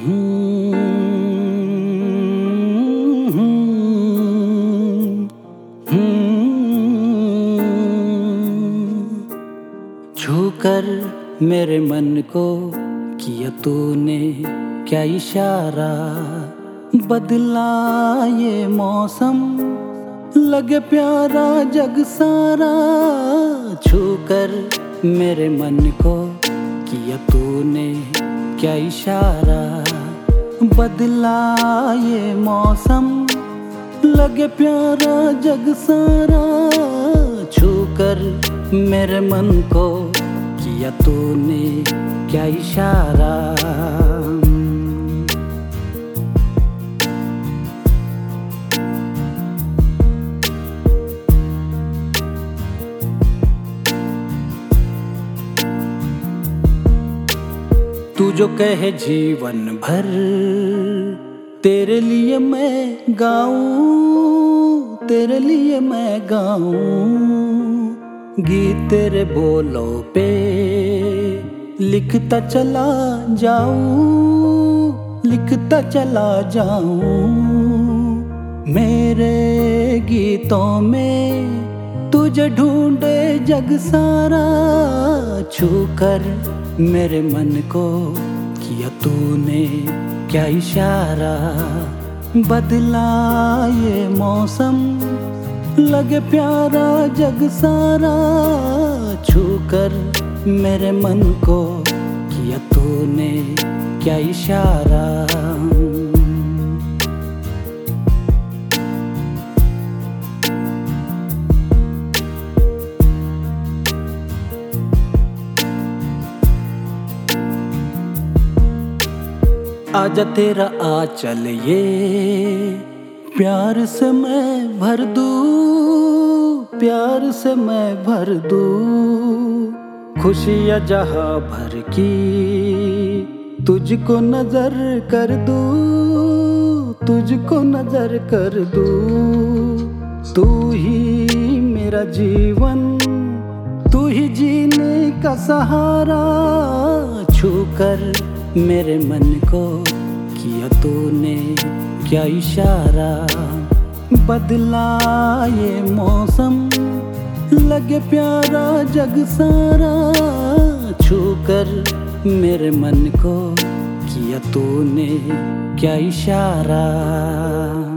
छूकर मेरे मन को किया तूने क्या इशारा, बदला ये मौसम लगे प्यारा जग सारा। छूकर मेरे मन को किया तूने क्या इशारा, बदला ये मौसम लगे प्यारा जग सारा। छूकर मेरे मन को किया तूने क्या इशारा। तू जो कहे जीवन भर तेरे लिए मैं गाऊं, तेरे लिए मैं गाऊं। गीत तेरे बोलों पे लिखता चला जाऊं, लिखता चला जाऊं। मेरे गीतों में तुझे ढूंढे जग सारा। छूकर मेरे मन को किया तूने क्या इशारा, बदला ये मौसम लगे प्यारा जग सारा। छूकर मेरे मन को किया तूने क्या इशारा। आजा तेरा आंचल ये प्यार से मैं भर दूं, प्यार से मैं भर दूं। खुशियाँ जहाँ भर की तुझको नजर कर दूं, तुझको नजर कर दूं। तू ही मेरा जीवन, तू ही जीने का सहारा। छूकर मेरे मन को किया तूने क्या इशारा, बदला ये मौसम लगे प्यारा जग सारा। छूकर मेरे मन को किया तूने क्या इशारा।